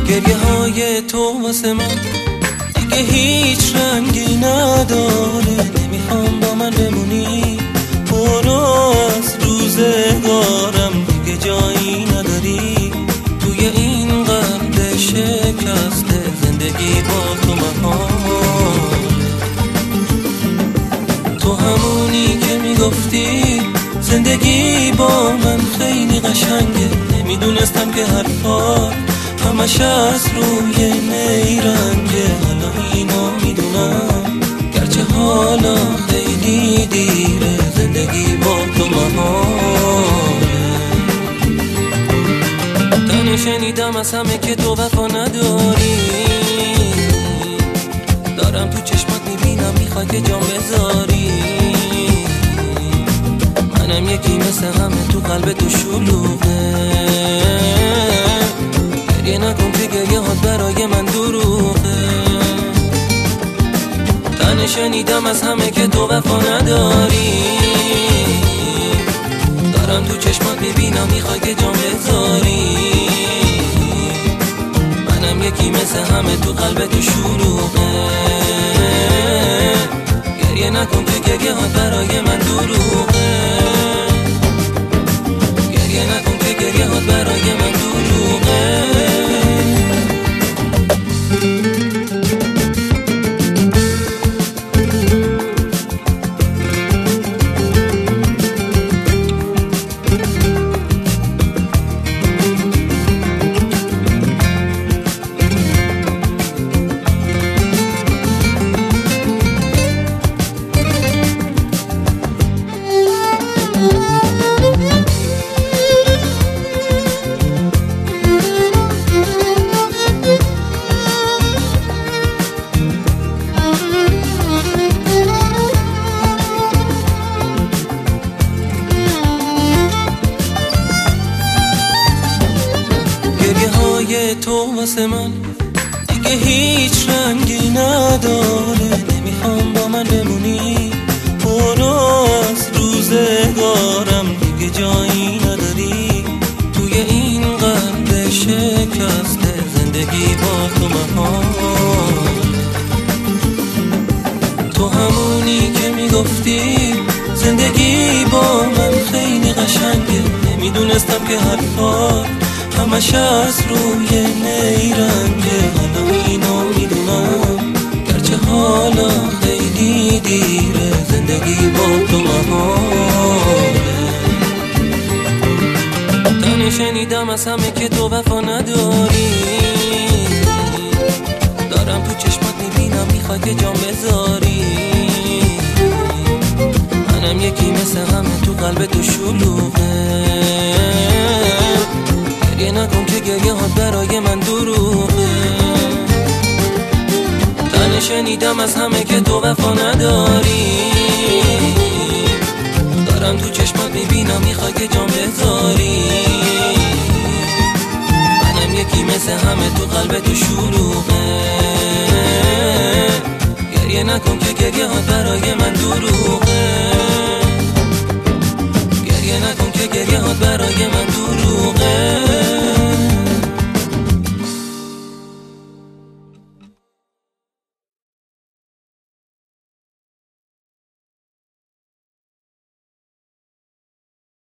گریه های تو واسه من دیگه هیچ رنگی نداره. نمیخوام با من بمونی، برو از روزگارم، دیگه جایی نداری توی این قلب شکسته. زندگی با تو محال. تو همونی که میگفتی زندگی با من خیلی قشنگه. نمیدونستم که حرفات همش از روی نیرنگه. حالا اینو میدونم گرچه حالا خیلی دیره. زندگی با تو محاله. تنه شنیدم از همه که تو وفا نداری. دارم تو چشمات میبینم میخوای که جام بذاری. منم یکی مثل همه تو قلب تو شلوغه. گریه نکن که گریه هات برای من دروغه. تنه شنیدم از همه که تو وفا نداری. دارم تو چشمات میبینم میخوای که جام بذاری. منم یکی مثل همه تو قلب تو شلوغه. گریه نکن که گریه هات برای من دروغه. گریه نکن که گریه هات برای من دروغه. تو واسه من دیگه هیچ رنگی نداره. نمیخوام با من بمونی، برو از روزگارم، دیگه جایی نداری توی این قلب شکسته. زندگی با تو محال. تو همونی که میگفتی زندگی با من خیلی قشنگه. نمیدونستم که حرفات همش از روی نیرنگه. حالا اینو میدونم گرچه حالا خیلی دیره. زندگی با تو محاله. تنه شنیدم از همه که تو وفا نداری. دارم تو چشمات میبینم میخوای که جام بذاری. منم یکی مثل همه تو قلب تو شلوغه. گریه نکن که گریه هات برای من دروغه. تنه شنیدم از همه که تو وفا نداری. دارم تو چشمات میبینم میخوای که جام بذاری. منم یکی مثل همه تو قلب تو شلوغه. گریه نکن که گریه هات برای من دروغه. گریه نکن که گریه هات برای من دروغه.